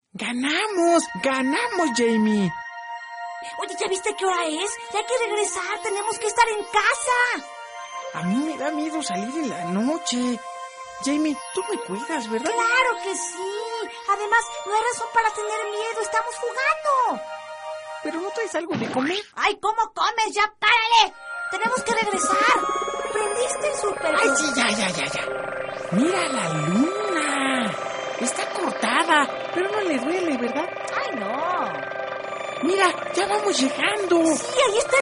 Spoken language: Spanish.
¡Ganamos! ¡Ganamos, Jamie! Oye, ¿ya viste qué hora es? Ya hay que regresar, tenemos que estar en casa. A mí me da miedo salir en la noche. Jamie, tú me cuidas, ¿verdad? ¡Claro que sí! Además, no hay razón para tener miedo, estamos jugando. ¿Pero no traes algo de comer? ¡Ay, cómo comes! ¡Ya párale! Tenemos que regresar. ¿Prendiste el super? ¡Ay, sí, ya! ¡Mira la luna! Está cortada, pero no le duele, ¿verdad? ¡Ay, no! ¡Mira, ya vamos llegando! Sí, ahí está